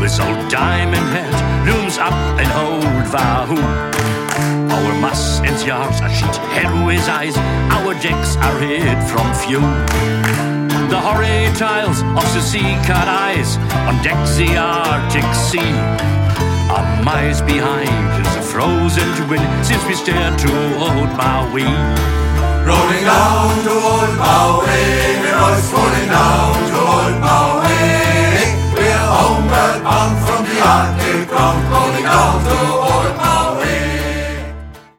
With old Diamond Head looms up in old Wahoo. Our masts and yards are sheet head with eyes, our decks are hid from view. The hoary tiles of the sea-cut eyes on deck the Arctic Sea are miles behind the frozen wind since we steered to Old Maui. Rolling down to Old Maui, we're always rolling